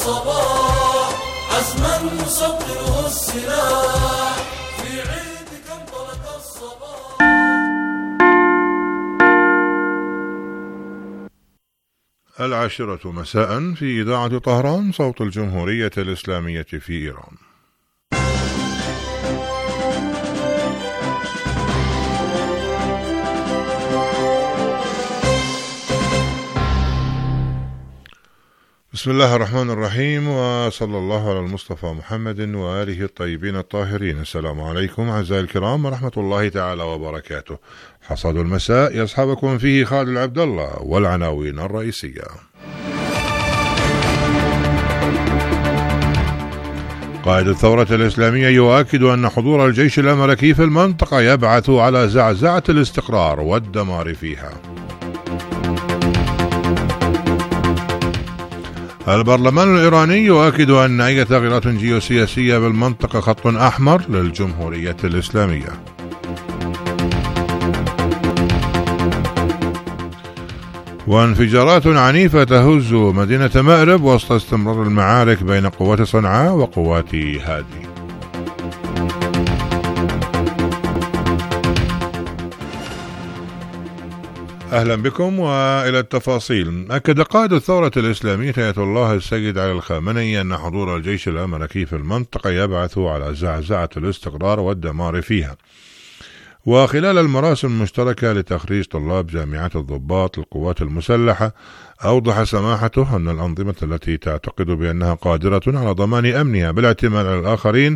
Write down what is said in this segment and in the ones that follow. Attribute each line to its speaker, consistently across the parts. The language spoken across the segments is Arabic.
Speaker 1: الصباح عزما نصدره السلاح في عيدك انطلق الصباح.
Speaker 2: العاشرة مساء في إذاعة طهران صوت الجمهورية الإسلامية في إيران. بسم الله الرحمن الرحيم، وصلى الله على المصطفى محمد وآله الطيبين الطاهرين. السلام عليكم أعزائي الكرام ورحمة الله تعالى وبركاته. حصاد المساء يصحبكم فيه خالد العبد الله، والعناوين الرئيسية. قائد الثورة الإسلامية يؤكد أن حضور الجيش الأمريكي في المنطقة يبعث على زعزعة الاستقرار والدمار فيها. البرلمان الإيراني يؤكد أن أي تغييرات جيوسياسية بالمنطقة خط أحمر للجمهورية الإسلامية. وانفجارات عنيفة تهز مدينة مأرب وسط استمرار المعارك بين قوات صنعاء وقوات هادي. أهلا بكم وإلى التفاصيل. أكد قائد الثورة الإسلامية آية الله السيد علي الخامنئي أن حضور الجيش الأمريكي في المنطقة يبعث على زعزعة الاستقرار والدمار فيها. وخلال المراسم المشتركة لتخريج طلاب جامعة الضباط للقوات المسلحة، أوضح سماحته أن الأنظمة التي تعتقد بأنها قادرة على ضمان أمنها بالاعتماد على الآخرين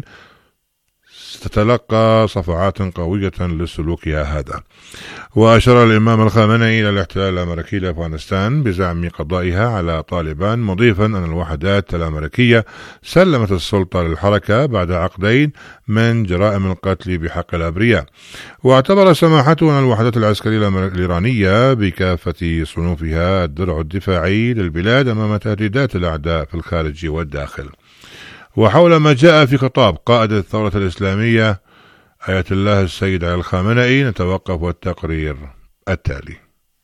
Speaker 2: ستتلقى صفعات قوية لسلوكها هذا. وأشار الإمام الخامنئي إلى الاحتلال الأمريكي لأفغانستان بزعم قضائها على طالبان، مضيفا أن الوحدات الأمريكية سلمت السلطة للحركة بعد عقدين من جرائم القتل بحق الأبرياء. واعتبر سماحته أن الوحدات العسكرية الإيرانية بكافة صنوفها الدرع الدفاعي للبلاد أمام تهديدات الأعداء في الخارج والداخل. وحول ما جاء في خطاب قائد الثورة الإسلامية آية الله السيد علي الخامنئي نتوقف والتقرير التالي.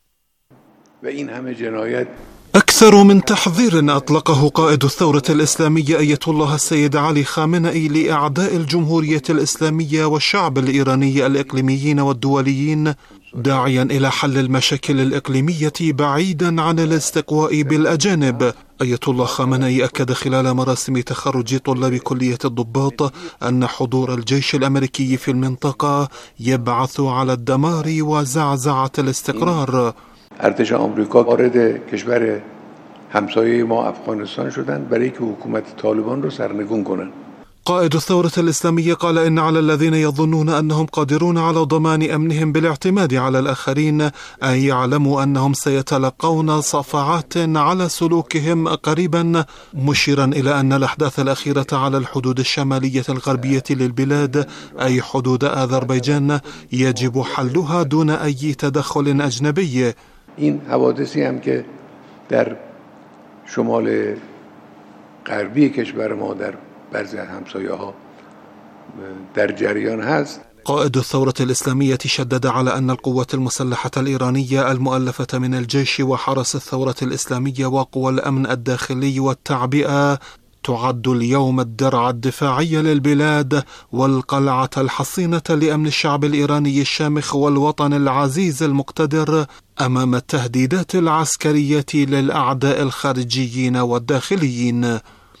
Speaker 3: أكثر من تحذير أطلقه قائد الثورة الإسلامية آية الله السيد علي خامنئي لأعداء الجمهورية الإسلامية والشعب الإيراني الإقليميين والدوليين، داعيا إلى حل المشاكل الإقليمية بعيدا عن الاستقواء بالأجانب. آية الله خامنئي أكد خلال مراسم تخرج طلاب كلية الضباط أن حضور الجيش الأمريكي في المنطقة يبعث على الدمار وزعزعة الاستقرار.
Speaker 4: ارتش آمریکا وارد کشور همسایه ما افغانستان شدند برای که حکومت طالبان را سرنگون کنند.
Speaker 3: قائد الثورة الإسلامية قال إن على الذين يظنون أنهم قادرون على ضمان أمنهم بالاعتماد على الآخرين أن يعلموا أنهم سيتلقون صفعات على سلوكهم قريبا، مشيرا إلى أن الأحداث الأخيرة على الحدود الشمالية الغربية للبلاد أي حدود أذربيجان يجب حلها دون أي تدخل أجنبي.
Speaker 4: این حوادثی هم که در شمال غربی کشور ما در بعضی همسایه ها در جریان هست.
Speaker 3: قائد الثورة الإسلامية شدد على أن القوات المسلحة الإيرانية المؤلفة من الجيش وحرس الثورة الإسلامية وقوى الأمن الداخلي والتعبئة تعد اليوم الدرع الدفاعي للبلاد والقلعة الحصينة لأمن الشعب الإيراني الشامخ والوطن العزيز المقتدر أمام التهديدات العسكرية للأعداء الخارجيين والداخليين.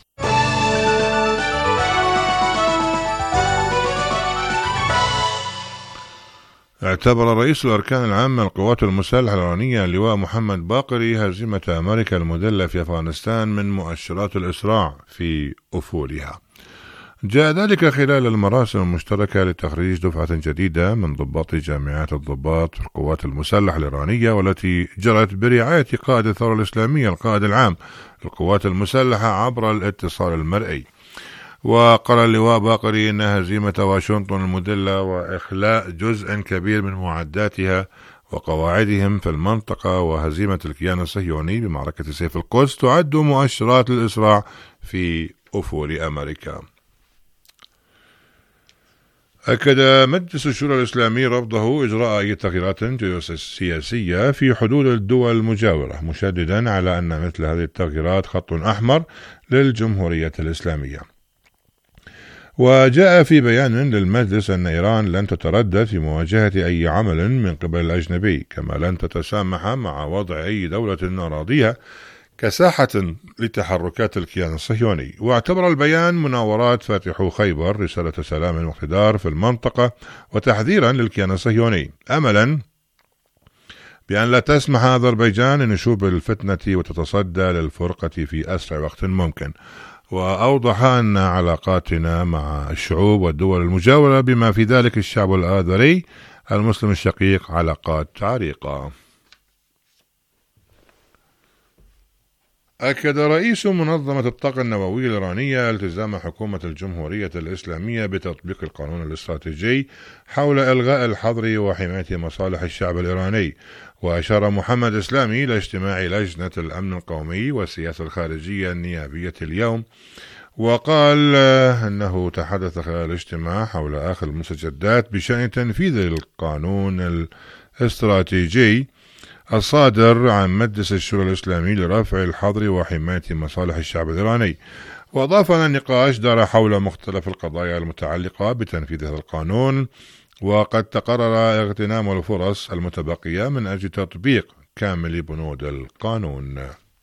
Speaker 2: اعتبر رئيس الأركان العامة للقوات المسلحة الإيرانية اللواء محمد باقري هزيمة أمريكا المدلة في أفغانستان من مؤشرات الإسراع في أفولها. جاء ذلك خلال المراسم المشتركة لتخريج دفعة جديدة من ضباط جامعات الضباط في القوات المسلحة الإيرانية، والتي جرت برعاية قائد الثورة الإسلامية القائد العام للقوات المسلحة عبر الاتصال المرئي. وقال اللواء باقري إن هزيمة واشنطن المدلة وإخلاء جزء كبير من معداتها وقواعدهم في المنطقة وهزيمة الكيان الصهيوني بمعركة سيف القدس تعد مؤشرات الإسراع في أفول أمريكا. أكد مجلس الشورى الإسلامي رفضه إجراء أي تغييرات جيوسياسية في حدود الدول المجاورة، مشددا على أن مثل هذه التغييرات خط أحمر للجمهورية الإسلامية. وجاء في بيان للمجلس أن إيران لن تتردد في مواجهة أي عمل من قبل الأجنبي، كما لن تتسامح مع وضع أي دولة أراضيها كساحة لتحركات الكيان الصهيوني. واعتبر البيان مناورات فاتحو خيبر رسالة سلام واقتدار في المنطقة وتحذيرا للكيان الصهيوني، أملا بأن لا تسمح أذربيجان لنشوب الفتنة وتتصدى للفرقة في أسرع وقت ممكن. وأوضح أن علاقاتنا مع الشعوب والدول المجاورة بما في ذلك الشعب الآذري المسلم الشقيق علاقات عريقة. أكد رئيس منظمة الطاقة النووية الإيرانية التزام حكومة الجمهورية الإسلامية بتطبيق القانون الاستراتيجي حول إلغاء الحظر وحماية مصالح الشعب الإيراني. وأشار محمد إسلامي إلى اجتماع لجنة الأمن القومي والسياسة الخارجية النيابية اليوم، وقال أنه تحدث خلال الاجتماع حول آخر المستجدات بشأن تنفيذ القانون الاستراتيجي الصادر عن مجلس الشورى الإسلامي لرفع الحظر وحماية مصالح الشعب الإيراني. وأضاف أن النقاش دار حول مختلف القضايا المتعلقة بتنفيذ هذا القانون، وقد تقرر اغتنام الفرص المتبقية من أجل تطبيق كامل بنود القانون.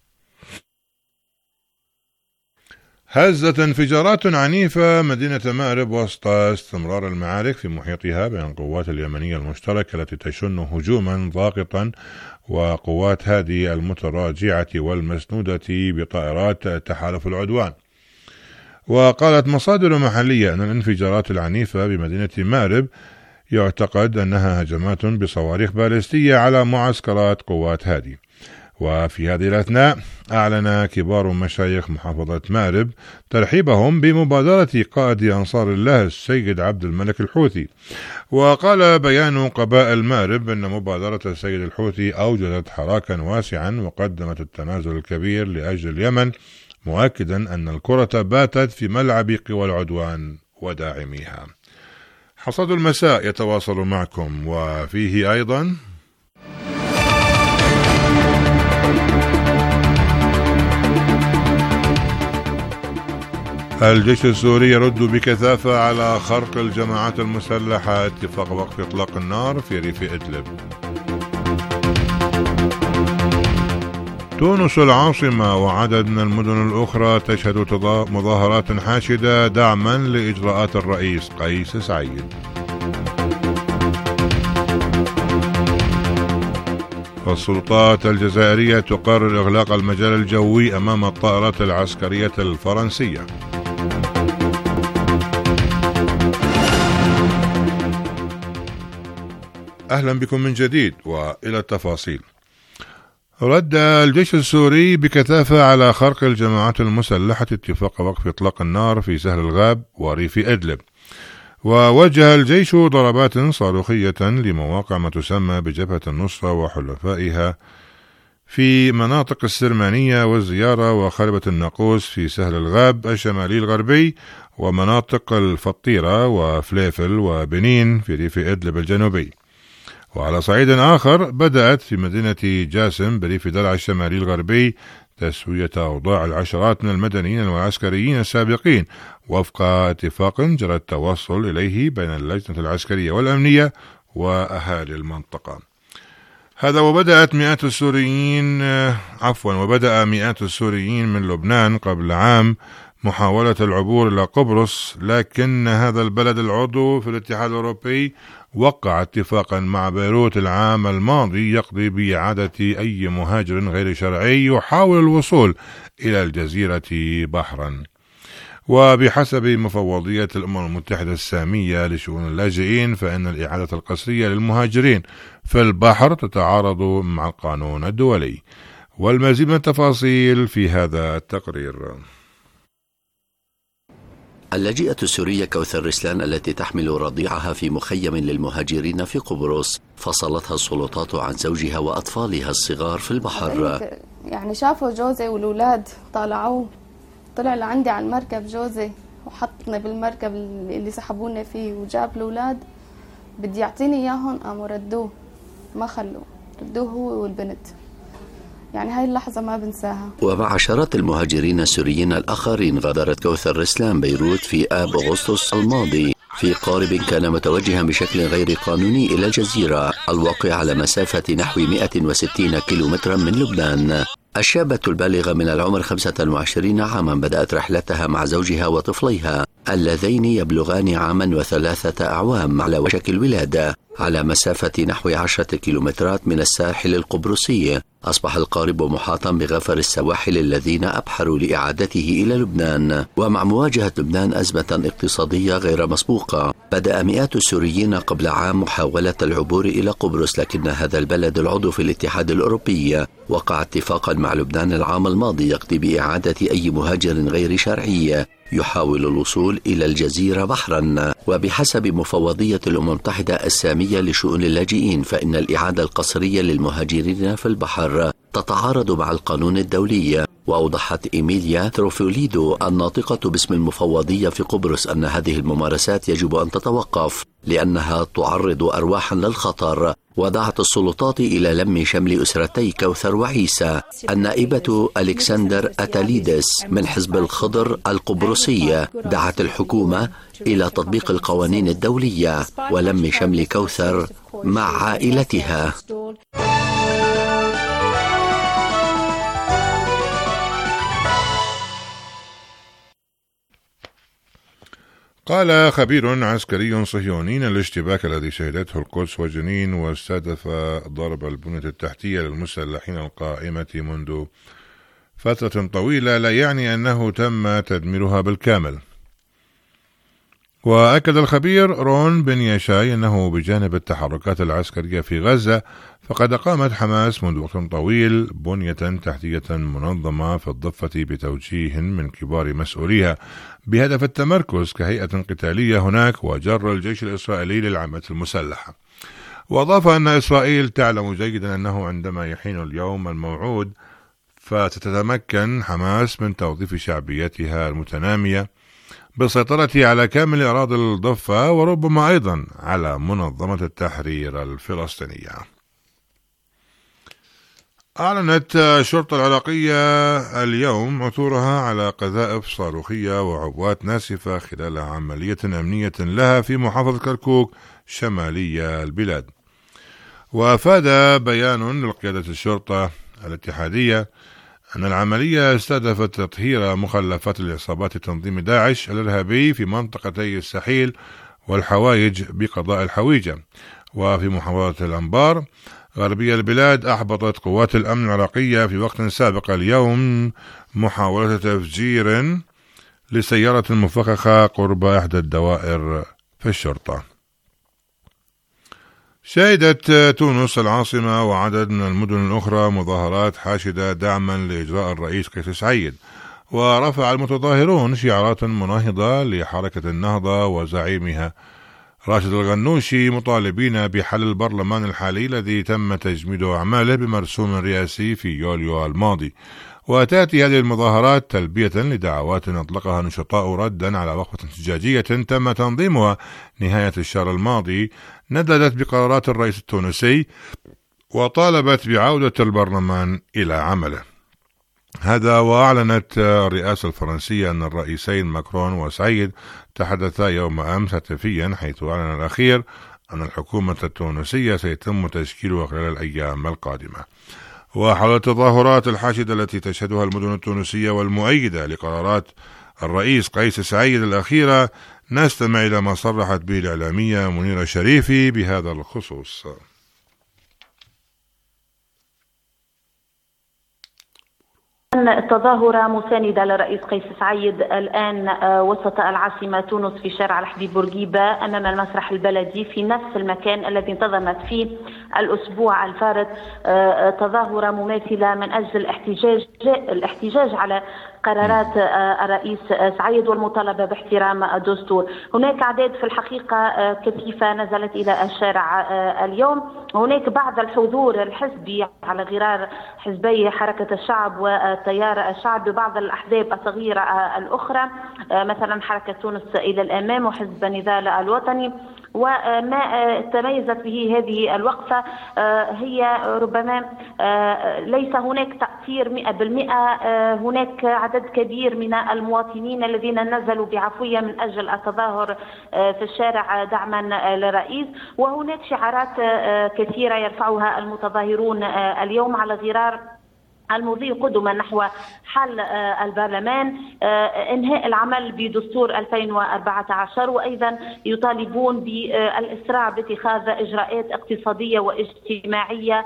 Speaker 2: هزت انفجارات عنيفة مدينة مأرب وسط استمرار المعارك في محيطها بين القوات اليمنية المشتركة التي تشن هجوما ضاغطا وقوات هادي المتراجعة والمسنودة بطائرات تحالف العدوان. وقالت مصادر محلية أن الانفجارات العنيفة بمدينة مأرب يعتقد أنها هجمات بصواريخ باليستية على معسكرات قوات هادي. وفي هذه الأثناء أعلن كبار مشايخ محافظة مأرب ترحيبهم بمبادرة قائد أنصار الله السيد عبد الملك الحوثي. وقال بيان قبائل مأرب أن مبادرة السيد الحوثي أوجدت حراكا واسعا وقدمت التنازل الكبير لأجل اليمن، مؤكدا أن الكرة باتت في ملعب قوى العدوان وداعميها. حصاد المساء يتواصل معكم وفيه أيضا الجيش السوري يرد بكثافة على خرق الجماعات المسلحة اتفاق وقف إطلاق النار في ريف إدلب. تونس العاصمة وعدد من المدن الأخرى تشهد مظاهرات حاشدة دعما لإجراءات الرئيس قيس سعيد. السلطات الجزائرية تقرر إغلاق المجال الجوي أمام الطائرات العسكرية الفرنسية. أهلا بكم من جديد وإلى التفاصيل. رد الجيش السوري بكثافة على خرق الجماعات المسلحة اتفاق وقف إطلاق النار في سهل الغاب وريف إدلب. ووجه الجيش ضربات صاروخية لمواقع ما تسمى بجبهة النصرة وحلفائها في مناطق السرمانية والزيارة وخربة الناقوس في سهل الغاب الشمالي الغربي، ومناطق الفطيرة وفليفل وبنين في ريف إدلب الجنوبي. وعلى صعيد آخر بدأت في مدينة جاسم بريف درعا الشمالي الغربي تسوية أوضاع العشرات من المدنيين والعسكريين السابقين وفق اتفاق جرى التوصل إليه بين اللجنة العسكرية والأمنية وأهالي المنطقة. هذا وبدأ مئات السوريين من لبنان قبل عام محاولة العبور إلى قبرص، لكن هذا البلد العضو في الاتحاد الأوروبي وقع اتفاقا مع بيروت العام الماضي يقضي بإعادة أي مهاجر غير شرعي يحاول الوصول إلى الجزيرة بحرا. وبحسب مفوضية الأمم المتحدة السامية لشؤون اللاجئين فإن الإعادة القسرية للمهاجرين في البحر تتعارض مع القانون الدولي. والمزيد من التفاصيل في هذا التقرير.
Speaker 5: اللاجئة السورية كوثر رسلان التي تحمل رضيعها في مخيم للمهاجرين في قبرص فصلتها السلطات عن زوجها وأطفالها الصغار في البحر.
Speaker 6: يعني شافوا جوزي والأولاد طلع لعندي على المركب جوزي وحطنا بالمركب اللي سحبونا فيه وجاب الأولاد، بدي يعطيني إياهم قاموا ردوه، ما خلوه، ردوه هو والبنت. يعني هاي اللحظة ما بنساها.
Speaker 5: ومع عشرات المهاجرين السوريين الآخرين غادرت كوثر رسلان بيروت في آب أغسطس الماضي في قارب كان متوجها بشكل غير قانوني إلى الجزيرة الواقعة على مسافة نحو 160 كيلومترا من لبنان. الشابة البالغة من العمر 25 عاما بدأت رحلتها مع زوجها وطفليها اللذين يبلغان 1 و3 أعوام على وشك الولادة على مسافة نحو 10 كيلومترات من الساحل القبرصي. أصبح القارب محاطا بغفر السواحل الذين أبحروا لإعادته إلى لبنان. ومع مواجهة لبنان أزمة اقتصادية غير مسبوقة، بدأ مئات السوريين قبل عام محاولة العبور إلى قبرص، لكن هذا البلد العضو في الاتحاد الأوروبي وقع اتفاقا مع لبنان العام الماضي يقضي بإعادة أي مهاجر غير شرعي يحاول الوصول إلى الجزيرة بحرا. وبحسب مفوضية الأمم المتحدة السامية لشؤون اللاجئين، فإن الإعادة القسرية للمهاجرين في البحر تتعارض مع القانون الدولي. وأوضحت إيميليا تروفوليدو الناطقة باسم المفوضية في قبرص أن هذه الممارسات يجب أن تتوقف لأنها تعرض أرواحا للخطر. ودعت السلطات إلى لم شمل أسرتي كوثر وعيسى. النائبة ألكسندر أتاليدس من حزب الخضر القبرصي دعت الحكومة إلى تطبيق القوانين الدولية ولم شمل كوثر مع عائلتها.
Speaker 2: قال خبير عسكري صهيوني أن الاشتباك الذي شهدته القدس وجنين واستهدف ضرب البنية التحتية للمسلحين القائمة منذ فترة طويلة لا يعني أنه تم تدميرها بالكامل. وأكد الخبير رون بن يشاي أنه بجانب التحركات العسكرية في غزة فقد قامت حماس منذ وقت طويل بنية تحتية منظمة في الضفة بتوجيه من كبار مسؤوليها بهدف التمركز كهيئة قتالية هناك وجر الجيش الإسرائيلي للعمليات المسلحة. وأضاف أن إسرائيل تعلم جيدا أنه عندما يحين اليوم الموعود فتتمكن حماس من توظيف شعبيتها المتنامية بالسيطرة على كامل أراضي الضفة وربما أيضا على منظمة التحرير الفلسطينية. أعلنت الشرطة العراقية اليوم عثورها على قذائف صاروخية وعبوات ناسفة خلال عملية أمنية لها في محافظة كركوك شمالية البلاد. وأفاد بيان لقيادة الشرطة الاتحادية أن العملية استهدفت تطهير مخلفات العصابات تنظيم داعش الإرهابي في منطقتي السحيل والحوايج بقضاء الحويجة. وفي محافظة الأنبار غربية البلاد أحبطت قوات الأمن العراقية في وقت سابق اليوم محاولة تفجير لسيارة مفخخة قرب إحدى الدوائر في الشرطة. شهدت تونس العاصمة وعدد من المدن الأخرى مظاهرات حاشدة دعما لإجراء الرئيس قيس سعيد. ورفع المتظاهرون شعارات مناهضة لحركة النهضة وزعيمها راشد الغنوشي مطالبين بحل البرلمان الحالي الذي تم تجميد أعماله بمرسوم رئاسي في يوليو الماضي. وتأتي هذه المظاهرات تلبية لدعوات أطلقها نشطاء ردا على وقفة احتجاجية تم تنظيمها نهاية الشهر الماضي نددت بقرارات الرئيس التونسي وطالبت بعودة البرلمان إلى عمله. هذا وأعلنت الرئاسة الفرنسية أن الرئيسين ماكرون وسعيد تحدثا يوم أمس هاتفيا، حيث أعلن الأخير أن الحكومة التونسية سيتم تشكيلها خلال الأيام القادمة. وحول التظاهرات الحاشدة التي تشهدها المدن التونسية والمؤيدة لقرارات الرئيس قيس سعيد الأخيرة نستمع إلى ما صرحت به الإعلامية منيرة شريفي بهذا الخصوص.
Speaker 7: التظاهرة مساندة للرئيس قيس سعيد الآن وسط العاصمة تونس في شارع الحبيب بورقيبة أمام المسرح البلدي في نفس المكان الذي انتظمت فيه الأسبوع الفارط تظاهرة مماثلة من أجل الاحتجاج على قرارات الرئيس سعيد والمطالبة باحترام الدستور. هناك أعداد في الحقيقة كثيفة نزلت إلى الشارع اليوم. هناك بعض الحضور الحزبي على غرار حزبي حركة الشعب والتيار الشعبي وبعض الأحزاب الصغيرة الأخرى، مثلا حركة تونس إلى الأمام وحزب النضال الوطني. وما تميزت به هذه الوقفة هي ربما ليس هناك تأثير 100%. هناك عدد كبير من المواطنين الذين نزلوا بعفوية من أجل التظاهر في الشارع دعما للرئيس، وهناك شعارات كثيرة يرفعها المتظاهرون اليوم على غرار المضي قدما نحو حل البرلمان، انهاء العمل بدستور 2014، وايضا يطالبون بالاسراع باتخاذ اجراءات اقتصاديه واجتماعيه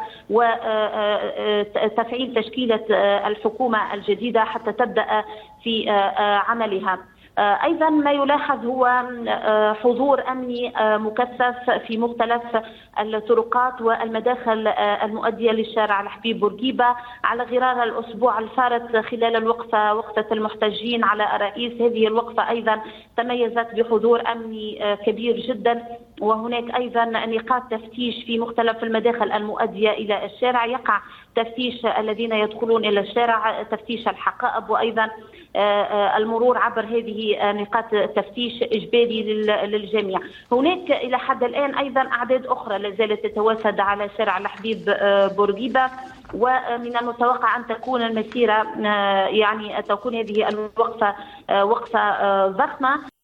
Speaker 7: وتفعيل تشكيله الحكومه الجديده حتى تبدا في عملها. أيضا ما يلاحظ هو حضور أمني مكثف في مختلف الطرقات والمداخل المؤدية للشارع الحبيب بورقيبة على غرار الأسبوع الفارط خلال الوقفة، وقفة المحتجين على الرئيس. هذه الوقفة أيضا تميزت بحضور أمني كبير جدا، وهناك أيضا نقاط تفتيش في مختلف المداخل المؤدية إلى الشارع. يقع تفتيش الذين يدخلون إلى الشارع، تفتيش الحقائب، وأيضا المرور عبر هذه نقاط تفتيش إجباري للجميع. هناك إلى حد الآن أيضا أعداد أخرى لازالت تتوافد على شارع الحبيب بورقيبة، ومن المتوقع أن تكون المسيرة يعني تكون هذه الوقفة وقفة ضخمة.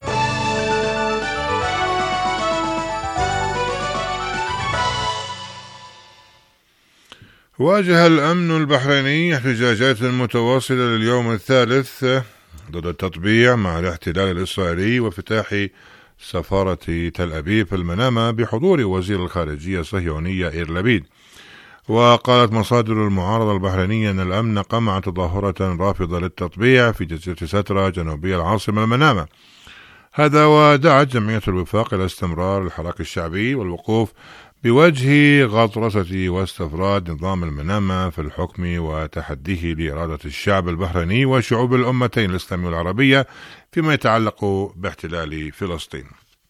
Speaker 2: واجه الأمن البحريني احتجاجات متواصلة لليوم الثالث ضد التطبيع مع الاحتلال الإسرائيلي وافتتاح سفارة تل أبيب في المنامة بحضور وزير الخارجية الصهيونية إير لبيد. وقالت مصادر المعارضة البحرينية أن الأمن قمع تظاهرة رافضة للتطبيع في جزيرة سترة جنوبية العاصمة المنامة. هذا ودعت جمعية الوفاق إلى استمرار الحراك الشعبي والوقوف بوجه غطرسة واستفراد نظام المنامة في الحكم وتحديه لإرادة الشعب البحريني وشعوب الأمتين الإسلامية والعربية فيما يتعلق باحتلال فلسطين.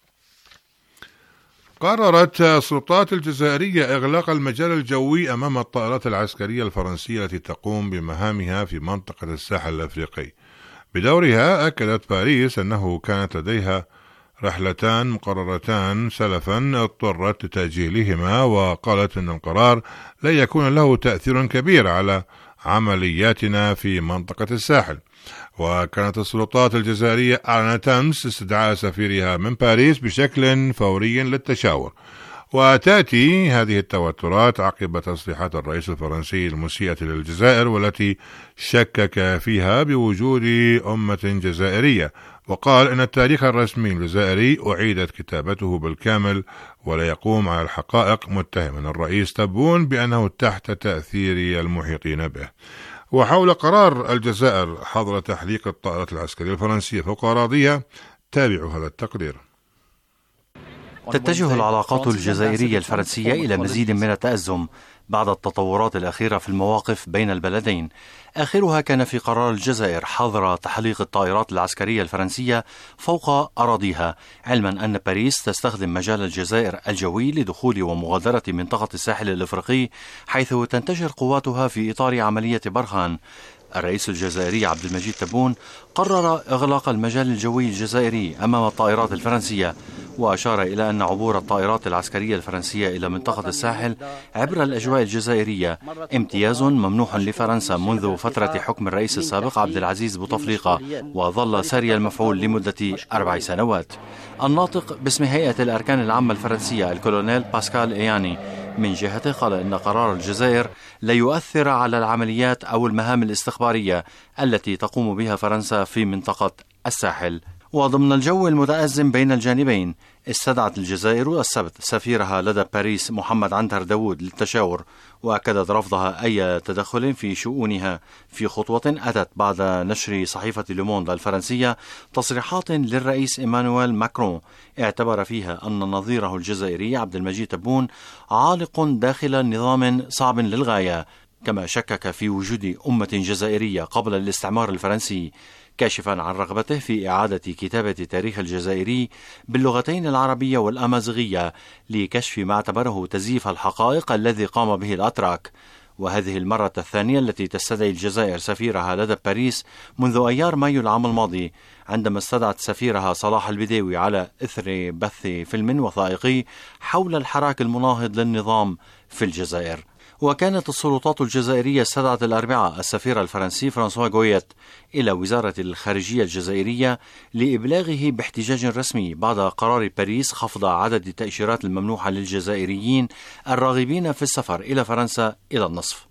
Speaker 2: قررت السلطات الجزائرية إغلاق المجال الجوي أمام الطائرات العسكرية الفرنسية التي تقوم بمهامها في منطقة الساحل الأفريقي. بدورها أكدت باريس أنه كانت لديها رحلتان مقررتان سلفا اضطرت لتأجيلهما، وقالت أن القرار لا يكون له تأثير كبير على عملياتنا في منطقة الساحل. وكانت السلطات الجزائرية أعلنت أمس استدعاء سفيرها من باريس بشكل فوري للتشاور. وتأتي هذه التوترات عقب تصريحات الرئيس الفرنسي المسيئة للجزائر والتي شكك فيها بوجود أمة جزائرية، وقال إن التاريخ الرسمي الجزائري أعيدت كتابته بالكامل ولا يقوم على الحقائق، متهما الرئيس تبون بأنه تحت تأثير المحيطين به. وحول قرار الجزائر حظر تحليق الطائرات العسكرية الفرنسية فوق أراضيها، تابعوا هذا التقرير.
Speaker 8: تتجه العلاقات الجزائرية الفرنسية إلى مزيد من التأزم بعد التطورات الأخيرة في المواقف بين البلدين، آخرها كان في قرار الجزائر حظر تحليق الطائرات العسكرية الفرنسية فوق أراضيها، علما أن باريس تستخدم مجال الجزائر الجوي لدخول ومغادرة منطقة الساحل الأفريقي حيث تنتشر قواتها في إطار عملية برهان. الرئيس الجزائري عبد المجيد تبون قرر إغلاق المجال الجوي الجزائري أمام الطائرات الفرنسية، وأشار إلى أن عبور الطائرات العسكرية الفرنسية إلى منطقة الساحل عبر الأجواء الجزائرية امتياز ممنوح لفرنسا منذ فترة حكم الرئيس السابق عبد العزيز بوتفليقة، وظل ساري المفعول لمدة 4 سنوات. الناطق باسم هيئة الأركان العامة الفرنسية الكولونيل باسكال إياني من جهته قال إن قرار الجزائر لا يؤثر على العمليات أو المهام الاستخبارية التي تقوم بها فرنسا في منطقة الساحل. وضمن الجو المتأزم بين الجانبين، استدعت الجزائر السبت سفيرها لدى باريس محمد عنتر داوود للتشاور، وأكدت رفضها أي تدخل في شؤونها في خطوة أتت بعد نشر صحيفة لوموند الفرنسية تصريحات للرئيس إيمانويل ماكرون اعتبر فيها أن نظيره الجزائري عبد المجيد تبون عالق داخل نظام صعب للغاية، كما شكك في وجود أمة جزائرية قبل الاستعمار الفرنسي، كاشفا عن رغبته في إعادة كتابة تاريخ الجزائري باللغتين العربية والأمازيغية لكشف ما اعتبره تزييف الحقائق الذي قام به الأتراك. وهذه المرة الثانية التي تستدعي الجزائر سفيرها لدى باريس منذ أيار مايو العام الماضي، عندما استدعت سفيرها صلاح البديوي على إثر بث فيلم وثائقي حول الحراك المناهض للنظام في الجزائر. وكانت السلطات الجزائرية استدعت الأربعاء السفير الفرنسي فرانسوا غويت إلى وزارة الخارجية الجزائرية لإبلاغه باحتجاج رسمي بعد قرار باريس خفض عدد التأشيرات الممنوحة للجزائريين الراغبين في السفر إلى فرنسا إلى النصف.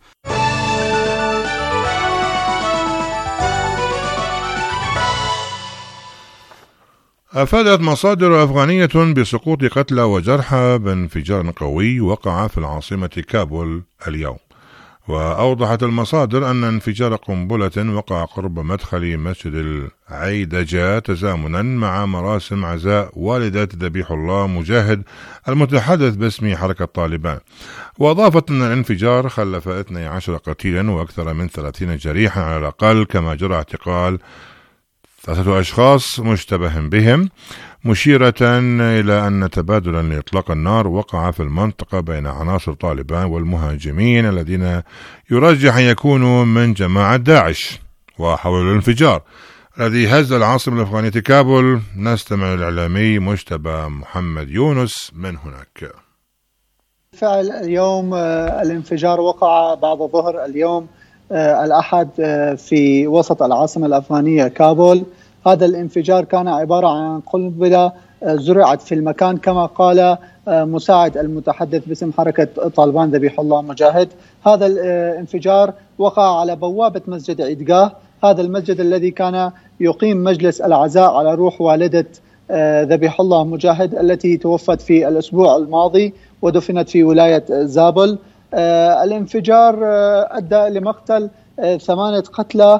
Speaker 2: أفادت مصادر أفغانية بسقوط قتلى وجرحى بانفجار قوي وقع في العاصمة كابول اليوم. وأوضحت المصادر أن انفجار قنبلة وقع قرب مدخل مسجد العيدجة تزامنا مع مراسم عزاء والدة ذبيح الله مجاهد المتحدث باسم حركة طالبان. وأضافت أن الانفجار خلف 12 قتيلا وأكثر من 30 جريحا على الأقل، كما جرى اعتقال 3 أشخاص مشتبه بهم، مشيرة إلى أن تبادلا لإطلاق النار وقع في المنطقة بين عناصر طالبان والمهاجمين الذين يرجح أن يكونوا من جماعة داعش. وحول الانفجار الذي هز العاصمة الأفغانية كابول نستمع للإعلامي مجتبى محمد يونس من هناك.
Speaker 9: فعل اليوم الانفجار وقع بعد ظهر اليوم الأحد في وسط العاصمة الأفغانية كابول. هذا الانفجار كان عبارة عن قنبلة زرعت في المكان كما قال مساعد المتحدث باسم حركة طالبان ذبيح الله مجاهد. هذا الانفجار وقع على بوابة مسجد عيدجاه، هذا المسجد الذي كان يقيم مجلس العزاء على روح والدة ذبيح الله مجاهد التي توفت في الأسبوع الماضي ودفنت في ولاية زابل. الانفجار أدى لمقتل 8 قتلى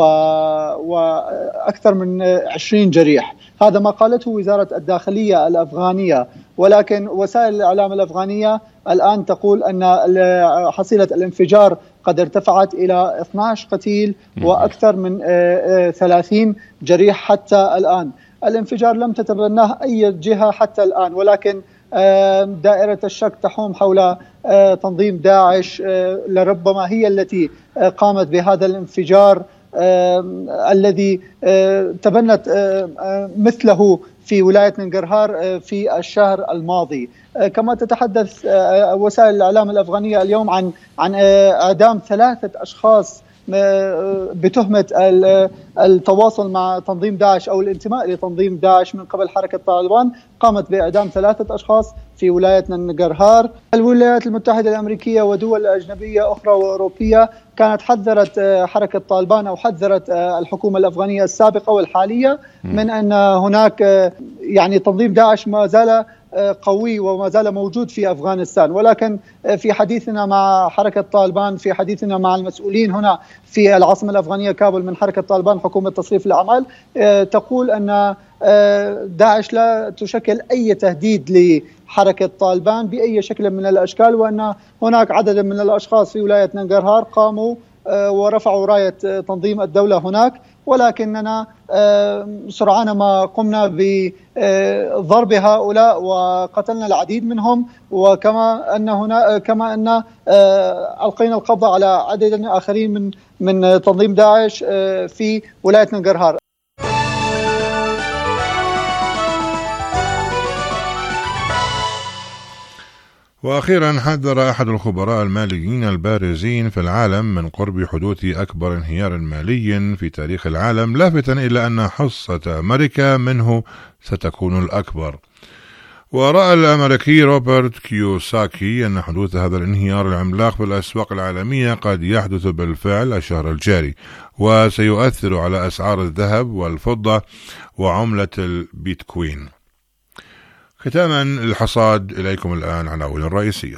Speaker 9: وأكثر من 20 جريح. هذا ما قالته وزارة الداخلية الأفغانية، ولكن وسائل الإعلام الأفغانية الآن تقول أن حصيلة الانفجار قد ارتفعت إلى 12 قتيل وأكثر من 30 جريح حتى الآن. الانفجار لم تتبناه أي جهة حتى الآن، ولكن دائرة الشك تحوم حول تنظيم داعش، لربما هي التي قامت بهذا الانفجار الذي تبنت مثله في ولاية ننقرهار في الشهر الماضي. كما تتحدث وسائل الإعلام الأفغانية اليوم عن إعدام 3 أشخاص بتهمة التواصل مع تنظيم داعش أو الانتماء لتنظيم داعش من قبل حركة طالبان. قامت بإعدام 3 أشخاص في ولاية ننقرهار. الولايات المتحدة الأمريكية ودول أجنبية أخرى وأوروبية كانت حذرت حركة طالبان أو حذرت الحكومة الأفغانية السابقة والحالية من أن هناك يعني تنظيم داعش ما زال قوي وما زال موجود في أفغانستان. ولكن في حديثنا مع حركة طالبان، في حديثنا مع المسؤولين هنا في العاصمة الأفغانية كابول من حركة طالبان حكومة تصريف الأعمال، تقول أن داعش لا تشكل أي تهديد لحركة طالبان بأي شكل من الأشكال، وأن هناك عدد من الأشخاص في ولاية ننقرهار قاموا ورفعوا راية تنظيم الدولة هناك، ولكننا سرعان ما قمنا بضرب هؤلاء وقتلنا العديد منهم، وكما أن ألقينا القبض على عدد آخرين من تنظيم داعش في ولاية ننقرهار.
Speaker 2: وأخيرا حذر أحد الخبراء الماليين البارزين في العالم من قرب حدوث أكبر انهيار مالي في تاريخ العالم، لافتا إلى أن حصة أمريكا منه ستكون الأكبر. ورأى الأمريكي روبرت كيوساكي أن حدوث هذا الانهيار العملاق في الأسواق العالمية قد يحدث بالفعل الشهر الجاري، وسيؤثر على أسعار الذهب والفضة وعملة البيتكوين. ختاما الحصاد، إليكم الآن عناوين الرئيسية.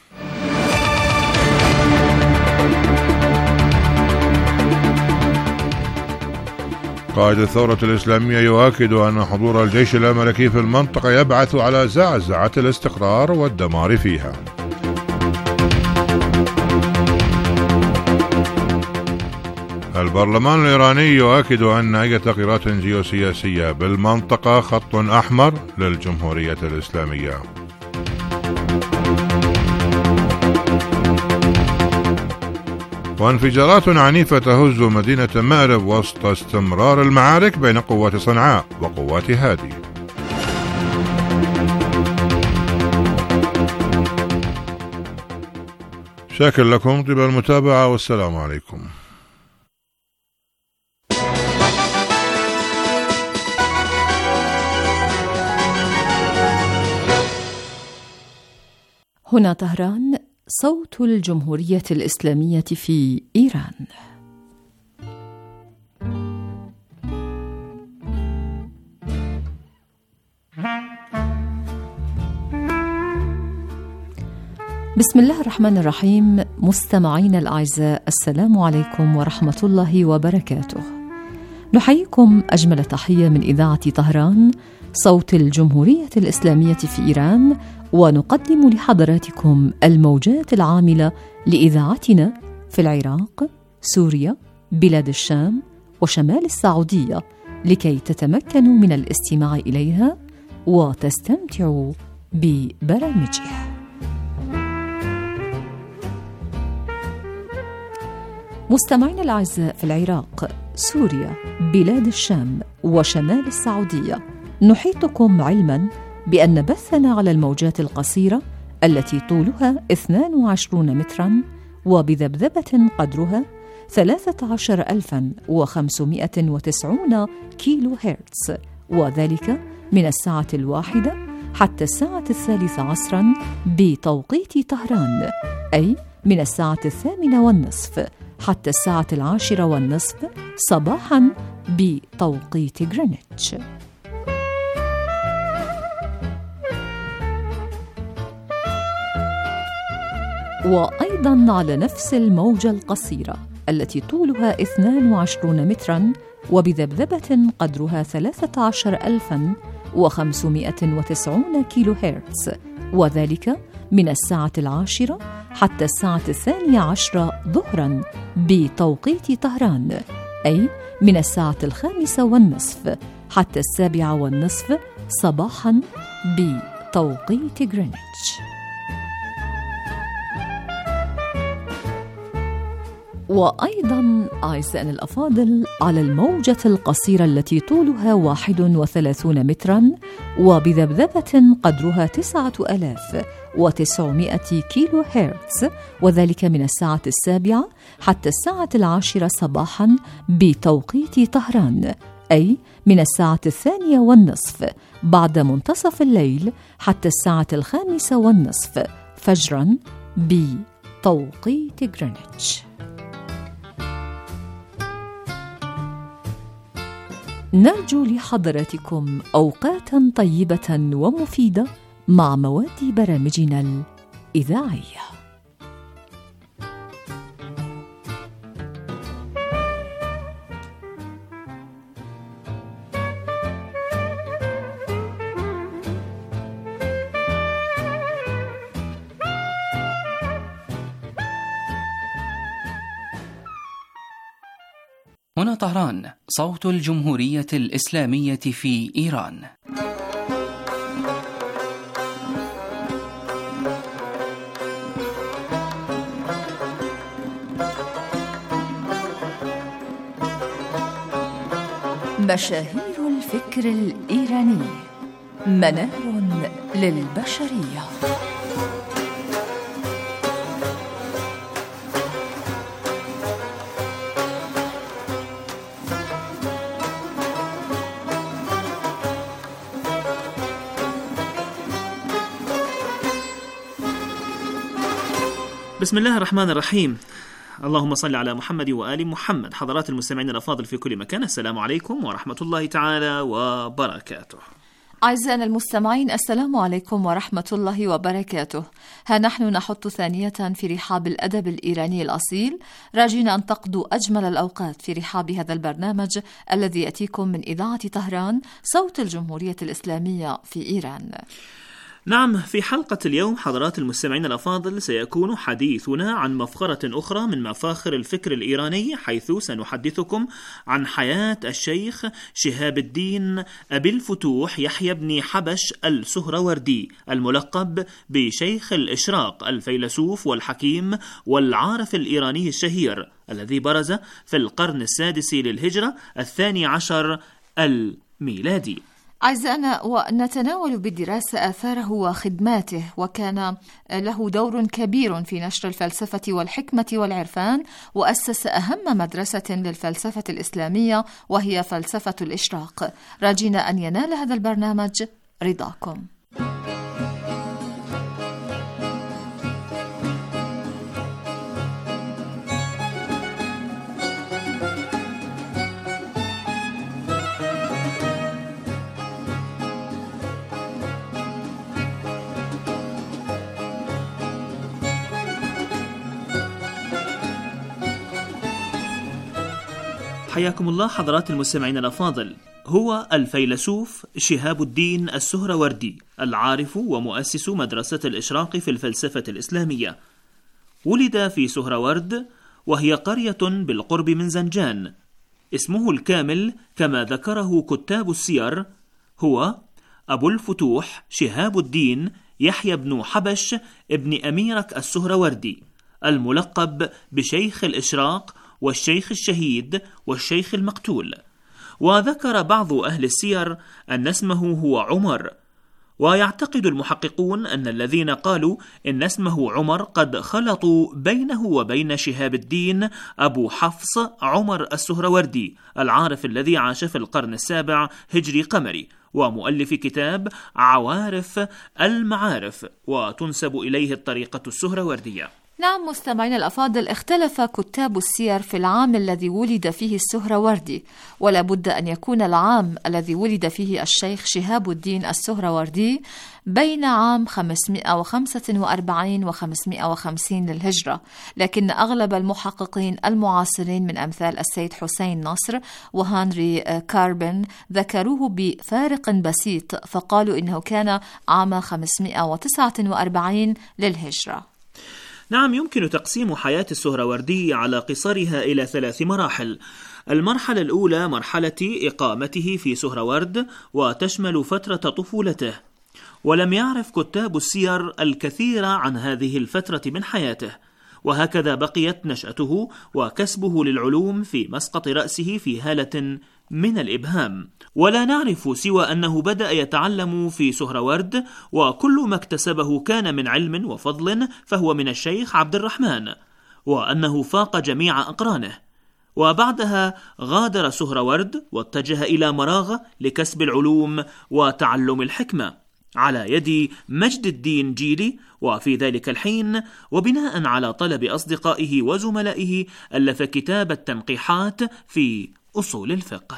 Speaker 2: قائد الثورة الإسلامية يؤكد أن حضور الجيش الأمريكي في المنطقة يبعث على زعزعة الاستقرار والدمار فيها. البرلمان الإيراني يؤكد أن أي تغييرات جيوسياسية بالمنطقة خط أحمر للجمهورية الإسلامية. وانفجارات عنيفة تهز مدينة مأرب وسط استمرار المعارك بين قوات صنعاء وقوات هادي. شاكر لكم طيب المتابعة والسلام عليكم.
Speaker 10: هنا طهران، صوت الجمهورية الإسلامية في إيران. بسم الله الرحمن الرحيم. مستمعين الأعزاء، السلام عليكم ورحمة الله وبركاته. نحييكم أجمل تحية من إذاعة طهران، صوت الجمهورية الإسلامية في إيران، ونقدم لحضراتكم الموجات العاملة لإذاعتنا في العراق، سوريا، بلاد الشام وشمال السعودية، لكي تتمكنوا من الاستماع إليها وتستمتعوا ببرامجها. مستمعين الأعزاء، في العراق، سوريا، بلاد الشام وشمال السعودية، نحيطكم علما بأن بثنا على الموجات القصيرة التي طولها 22 مترا وبذبذبة قدرها 13590 كيلو هرتز، وذلك من الساعة 1 حتى الساعة 13 بتوقيت طهران، أي من الساعة 8:30 حتى الساعة 10:30 صباحا بتوقيت غرينتش. وأيضا على نفس الموجة القصيرة التي طولها 22 مترا وبذبذبة قدرها 13590 كيلو هرتز، وذلك من الساعة 10 حتى الساعة 12 ظهرا بتوقيت طهران، أي من الساعة 5:30 حتى 7:30 صباحا بتوقيت غرينتش. وأيضا أعزائنا الأفاضل، على الموجة القصيرة التي طولها 31 مترا وبذبذبة قدرها 9900 كيلو هرتز، وذلك من الساعة 7 حتى الساعة 10 صباحا بتوقيت طهران، أي من الساعة 2:30 بعد منتصف الليل حتى الساعة 5:30 فجرا بتوقيت غرينتش. نرجو لحضراتكم أوقاتا طيبة ومفيدة مع مواد برامجنا الإذاعية.
Speaker 11: هنا طهران، صوت الجمهورية الإسلامية في إيران.
Speaker 10: مشاهير الفكر الإيراني، منار للبشرية.
Speaker 12: بسم الله الرحمن الرحيم. اللهم صل على محمد وآل محمد. حضرات المستمعين الأفاضل في كل مكان، السلام عليكم ورحمة الله تعالى وبركاته.
Speaker 10: أعزائنا المستمعين، السلام عليكم ورحمة الله وبركاته. ها نحن نحط ثانية في رحاب الأدب الإيراني الأصيل، راجين أن تقضوا أجمل الأوقات في رحاب هذا البرنامج الذي يأتيكم من إذاعة طهران، صوت الجمهورية الإسلامية في إيران.
Speaker 12: نعم، في حلقة اليوم حضرات المستمعين الأفاضل سيكون حديثنا عن مفخرة أخرى من مفاخر الفكر الإيراني، حيث سنحدثكم عن حياة الشيخ شهاب الدين أبي الفتوح يحيى بن حبش السهروردي، الملقب بشيخ الإشراق، الفيلسوف والحكيم والعارف الإيراني الشهير، الذي برز في القرن السادس للهجرة 12 الميلادي.
Speaker 10: أعزائنا، ونتناول بالدراسة آثاره وخدماته، وكان له دور كبير في نشر الفلسفة والحكمة والعرفان، وأسس أهم مدرسة للفلسفة الإسلامية وهي فلسفة الإشراق. راجين أن ينال هذا البرنامج رضاكم.
Speaker 12: حياكم الله حضرات المستمعين الأفاضل. هو الفيلسوف شهاب الدين السهروردي، العارف ومؤسس مدرسة الإشراق في الفلسفة الإسلامية. ولد في سهرورد، وهي قرية بالقرب من زنجان. اسمه الكامل كما ذكره كتاب السير هو أبو الفتوح شهاب الدين يحيى بن حبش ابن أميرك السهروردي، الملقب بشيخ الإشراق والشيخ الشهيد والشيخ المقتول. وذكر بعض أهل السير أن اسمه هو عمر، ويعتقد المحققون أن الذين قالوا إن اسمه عمر قد خلطوا بينه وبين شهاب الدين أبو حفص عمر السهروردي، العارف الذي عاش في القرن السابع هجري قمري، ومؤلف كتاب عوارف المعارف، وتنسب إليه الطريقة السهروردية.
Speaker 10: نعم مستمعين الأفاضل، اختلف كتاب السير في العام الذي ولد فيه السهروردي، ولا بد أن يكون العام الذي ولد فيه الشيخ شهاب الدين السهروردي بين عام 545 و 550 للهجرة، لكن أغلب المحققين المعاصرين من أمثال السيد حسين نصر وهنري كاربن ذكروه بفارق بسيط، فقالوا إنه كان عام 549 للهجرة.
Speaker 12: نعم، يمكن تقسيم حياة السهروردي على قصرها إلى 3 مراحل. المرحلة الأولى مرحلة إقامته في سهرورد، وتشمل فترة طفولته، ولم يعرف كتاب السير الكثير عن هذه الفترة من حياته، وهكذا بقيت نشأته وكسبه للعلوم في مسقط رأسه في هالة من الإبهام. ولا نعرف سوى أنه بدأ يتعلم في سهرورد، وكل ما اكتسبه كان من علم وفضل فهو من الشيخ عبد الرحمن، وأنه فاق جميع أقرانه. وبعدها غادر سهرورد واتجه إلى مراغ لكسب العلوم وتعلم الحكمة على يد مجد الدين جيلي، وفي ذلك الحين وبناء على طلب أصدقائه وزملائه ألف كتاب التنقيحات في أصول الفقه.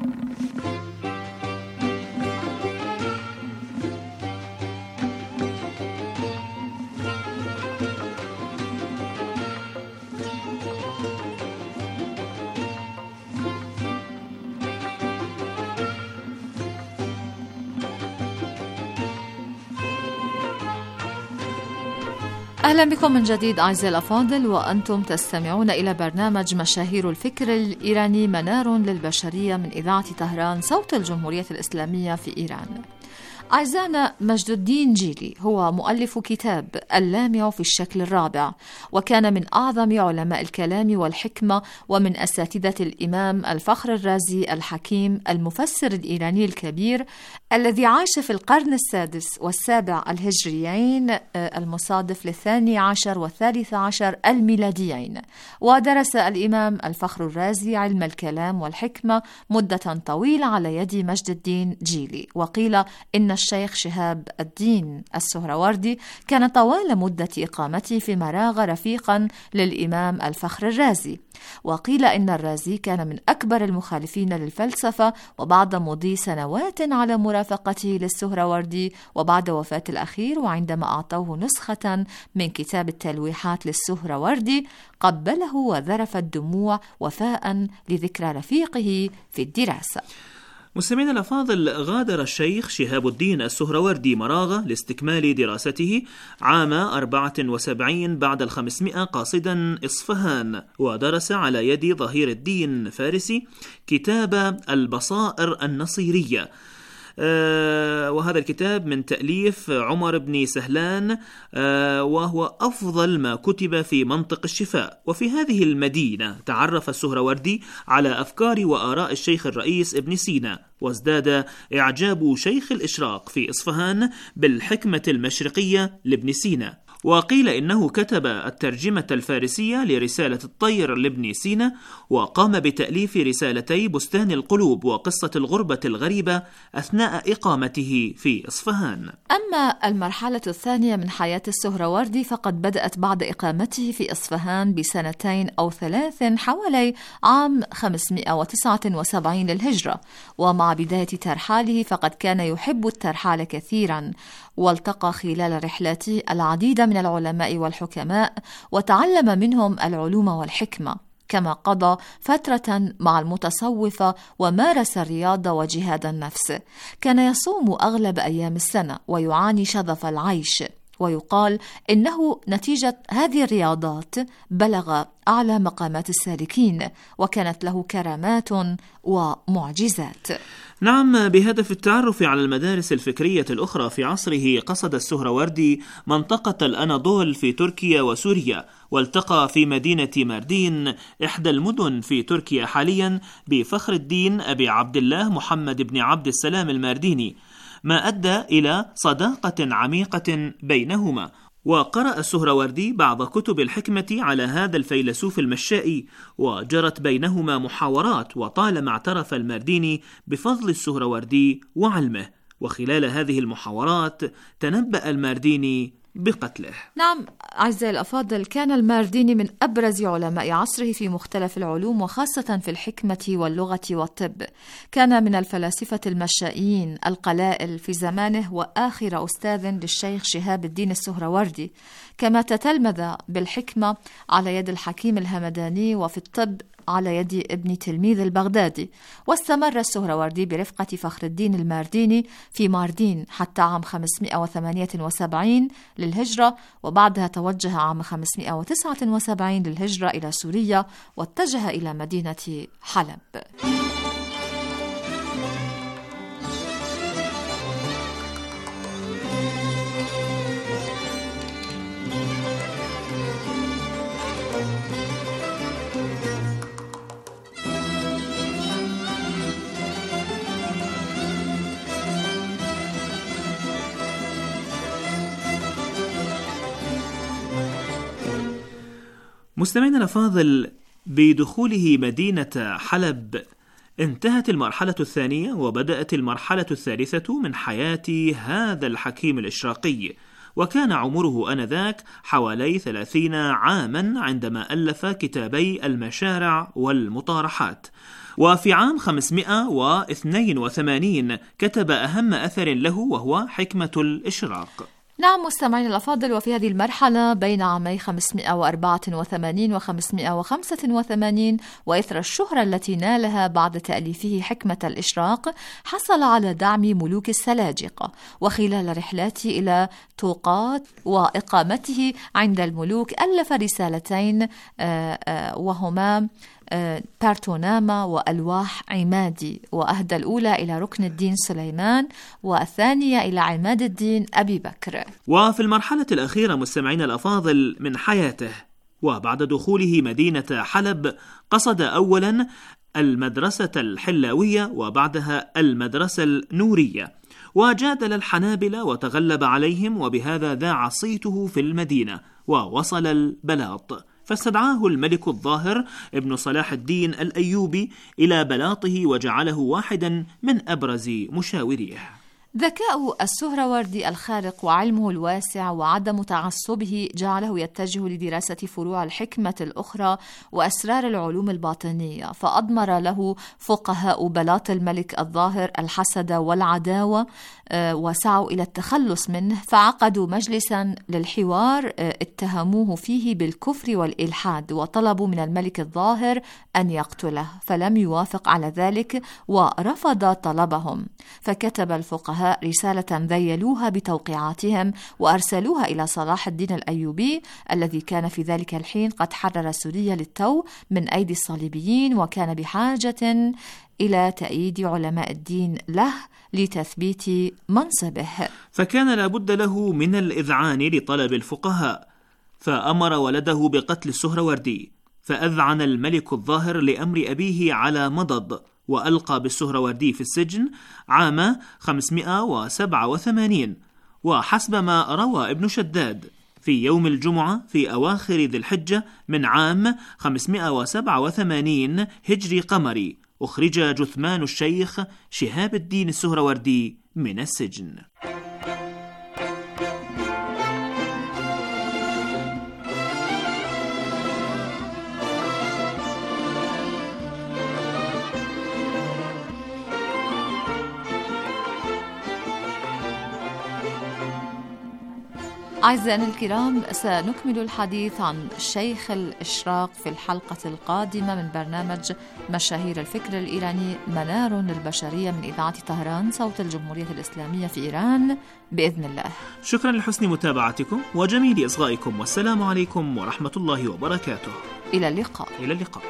Speaker 10: أهلا بكم من جديد أعزائي الأفاضل، وأنتم تستمعون إلى برنامج مشاهير الفكر الإيراني، منار للبشرية، من إذاعة طهران، صوت الجمهورية الإسلامية في إيران. أعزائنا، مجد الدين جيلي هو مؤلف كتاب اللامع في الشكل الرابع، وكان من أعظم علماء الكلام والحكمة، ومن أساتذة الإمام الفخر الرازي الحكيم المفسر الإيراني الكبير، الذي عاش في القرن السادس والسابع الهجريين المصادف ل12 و13 الميلاديين. ودرس الإمام الفخر الرازي علم الكلام والحكمة مدة طويلة على يد مجد الدين جيلي. وقيل إن الشيخ شهاب الدين السهروردي كان طوال مدة إقامته في مراغ رفيقا للإمام الفخر الرازي. وقيل إن الرازي كان من أكبر المخالفين للفلسفة، وبعد مضي سنوات على مرافقته للسهروردي وبعد وفاة الأخير، وعندما أعطوه نسخة من كتاب التلويحات للسهروردي قبله وذرف الدموع وفاء لذكرى رفيقه في الدراسة.
Speaker 12: مستمعينا الأفاضل، غادر الشيخ شهاب الدين السهروردي مراغة لاستكمال دراسته عام 74 بعد 500 قاصدا إصفهان، ودرس على يد ظهير الدين فارسي كتاب البصائر النصيرية، وهذا الكتاب من تأليف عمر بن سهلان، وهو أفضل ما كتب في منطق الشفاء. وفي هذه المدينة تعرف السهروردي على أفكار وآراء الشيخ الرئيس ابن سينا، وازداد إعجاب شيخ الإشراق في إصفهان بالحكمة المشرقية لابن سينا. وقيل إنه كتب الترجمة الفارسية لرسالة الطير لابن سينا، وقام بتأليف رسالتي بستان القلوب وقصة الغربة الغريبة أثناء إقامته في إصفهان.
Speaker 10: أما المرحلة الثانية من حياة السهروردي فقد بدأت بعد إقامته في إصفهان بسنتين أو 3 حوالي عام 579 للهجرة. ومع بداية ترحاله فقد كان يحب الترحال كثيرا، والتقى خلال رحلاته العديد من العلماء والحكماء وتعلم منهم العلوم والحكمة، كما قضى فترة مع المتصوفة ومارس الرياضة وجهاد النفس. كان يصوم أغلب أيام السنة ويعاني شظف العيش، ويقال إنه نتيجة هذه الرياضات بلغ أعلى مقامات السالكين، وكانت له كرامات ومعجزات.
Speaker 12: نعم، بهدف التعرف على المدارس الفكرية الأخرى في عصره قصد السهروردي منطقة الأناضول في تركيا وسوريا، والتقى في مدينة ماردين إحدى المدن في تركيا حاليا بفخر الدين أبي عبد الله محمد بن عبد السلام المارديني، ما أدى إلى صداقة عميقة بينهما. وقرأ السهروردي بعض كتب الحكمة على هذا الفيلسوف المشائي، وجرت بينهما محاورات، وطالما اعترف المارديني بفضل السهروردي وعلمه، وخلال هذه المحاورات تنبأ المارديني بقتله.
Speaker 10: نعم أعزائي الأفاضل، كان المارديني من أبرز علماء عصره في مختلف العلوم، وخاصة في الحكمة واللغة والطب. كان من الفلاسفة المشائيين القلائل في زمانه، وآخر أستاذ للشيخ شهاب الدين السهروردي، كما تتلمذ بالحكمة على يد الحكيم الهمداني، وفي الطب على يد ابن تلميذ البغدادي. واستمر السهروردي برفقة فخر الدين المارديني في ماردين حتى عام 578 للهجرة، وبعدها توجه عام 579 للهجرة إلى سوريا، واتجه إلى مدينة حلب.
Speaker 12: مستمعينا الأفاضل، بدخوله مدينة حلب انتهت المرحلة الثانية، وبدأت المرحلة الثالثة من حياة هذا الحكيم الإشراقي، وكان عمره آنذاك حوالي 30 عاما عندما ألف كتابي المشارع والمطارحات. وفي عام 582 كتب أهم أثر له، وهو حكمة الإشراق.
Speaker 10: نعم مستمعين الأفاضل، وفي هذه المرحلة بين عامي 584 و 585، وإثر الشهرة التي نالها بعد تأليفه حكمة الإشراق، حصل على دعم ملوك السلاجقة. وخلال رحلاته إلى توقات وإقامته عند الملوك ألف رسالتين، وهما بارتوناما وألواح عمادي، وأهدى الأولى إلى ركن الدين سليمان، والثانية إلى عماد الدين أبي بكر.
Speaker 12: وفي المرحلة الأخيرة مستمعين الأفاضل من حياته، وبعد دخوله مدينة حلب، قصد أولا المدرسة الحلاوية وبعدها المدرسة النورية، وجادل الحنابلة وتغلب عليهم، وبهذا ذاع صيته في المدينة ووصل البلاط، فاستدعاه الملك الظاهر ابن صلاح الدين الأيوبي إلى بلاطه، وجعله واحدا من أبرز مشاوريه.
Speaker 10: ذكاء السهروردي الخارق وعلمه الواسع وعدم تعصبه جعله يتجه لدراسة فروع الحكمة الأخرى وأسرار العلوم الباطنية، فأضمر له فقهاء بلاط الملك الظاهر الحسد والعداوة وسعوا إلى التخلص منه، فعقدوا مجلسا للحوار اتهموه فيه بالكفر والإلحاد وطلبوا من الملك الظاهر أن يقتله، فلم يوافق على ذلك ورفض طلبهم، فكتب الفقهاء رسالة ذيلوها بتوقيعاتهم وأرسلوها إلى صلاح الدين الأيوبي الذي كان في ذلك الحين قد حرر سوريا للتو من أيدي الصليبيين، وكان بحاجة إلى تأييد علماء الدين له لتثبيت منصبه،
Speaker 12: فكان لابد له من الإذعان لطلب الفقهاء، فأمر ولده بقتل السهروردي، فأذعن الملك الظاهر لأمر أبيه على مضض، وألقى بالسهروردي في السجن عام 587. وحسب ما روى ابن شداد في يوم الجمعة في أواخر ذي الحجة من عام 587 هجري قمري أخرج جثمان الشيخ شهاب الدين السهروردي من السجن.
Speaker 10: أعزائنا الكرام، سنكمل الحديث عن شيخ الإشراق في الحلقة القادمة من برنامج مشاهير الفكر الإيراني منار للبشرية من إذاعة طهران صوت الجمهورية الإسلامية في إيران بإذن الله.
Speaker 12: شكرا لحسن متابعتكم وجميل إصغائكم، والسلام عليكم ورحمة الله وبركاته.
Speaker 10: إلى اللقاء.
Speaker 12: إلى اللقاء.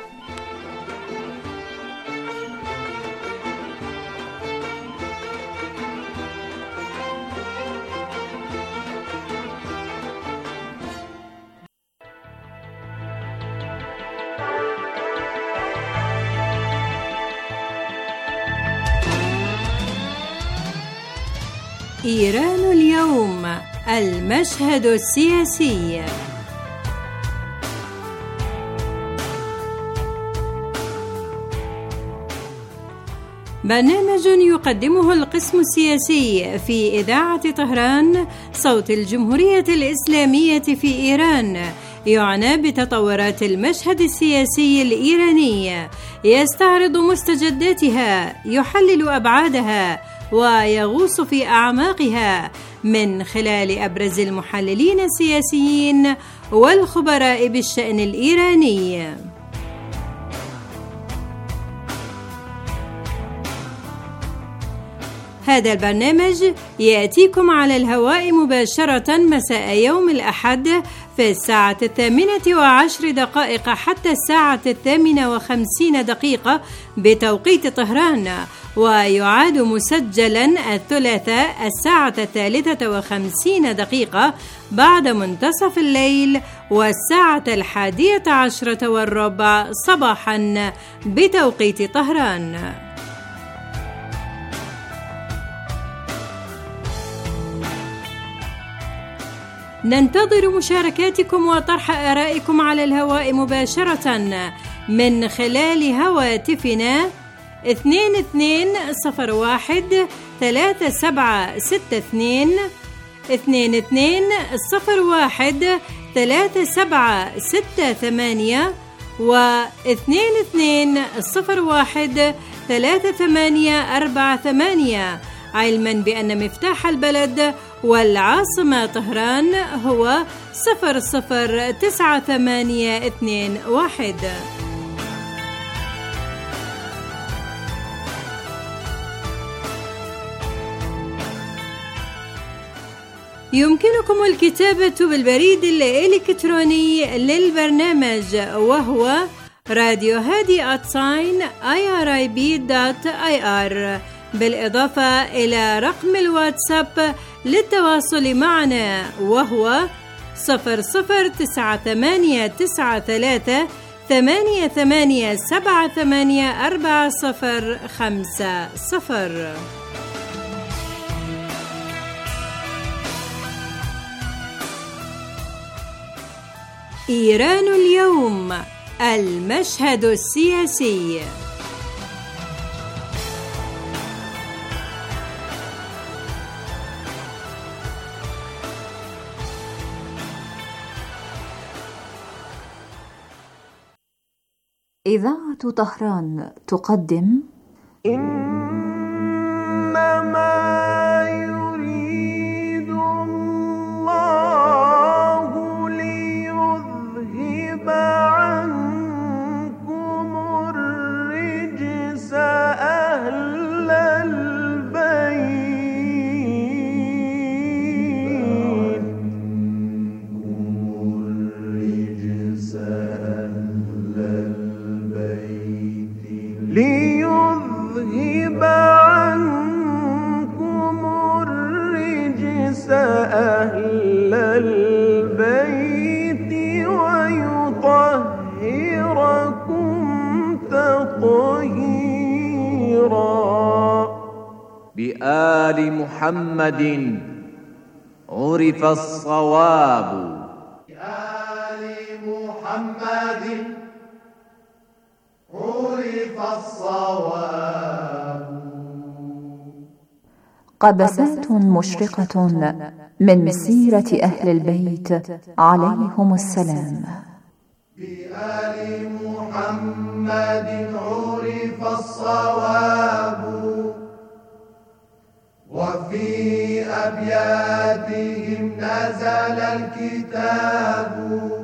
Speaker 13: إيران اليوم، المشهد السياسي. برنامج يقدمه القسم السياسي في إذاعة طهران صوت الجمهورية الإسلامية في إيران، يعنى بتطورات المشهد السياسي الإيراني، يستعرض مستجداتها، يحلل أبعادها، ويغوص في أعماقها من خلال أبرز المحللين السياسيين والخبراء بالشأن الإيراني. هذا البرنامج يأتيكم على الهواء مباشرة مساء يوم الأحد في الساعة 18:10 حتى الساعة 8:50 بتوقيت طهران، ويعاد مسجلا الثلاثاء الساعة 3:50 بعد منتصف الليل والساعة 11:15 صباحا بتوقيت طهران. ننتظر مشاركاتكم وطرح آرائكم على الهواء مباشرة من خلال هواتفنا 2201 3762 2201 3768 و 2201 3848، علما بأن مفتاح البلد والعاصمة طهران هو 009821. يمكنكم الكتابة بالبريد الإلكتروني للبرنامج وهو radiohadi@irib.ir، بالإضافة إلى رقم الواتساب للتواصل معنا وهو 009893 88784050. إيران اليوم، المشهد السياسي.
Speaker 10: إذاعة طهران تقدم
Speaker 1: إنما يريد الله ليذهب عنكم الرجس أهل البيت ليذهب عنكم الرجس أهل البيت ويطهركم تطهيرا.
Speaker 14: بآل محمد عرف الصواب.
Speaker 1: بآل محمد عرف الصواب.
Speaker 10: قبسات مشرقة من سيرة أهل البيت عليهم السلام.
Speaker 1: بآل محمد عرف الصواب، وفي أبياتهم نزل الكتاب،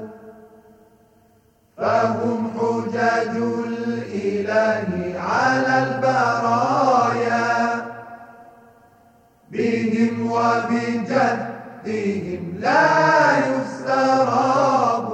Speaker 1: فهم حجج الإله على البرايا، بهم وبجدهم لا يستراب.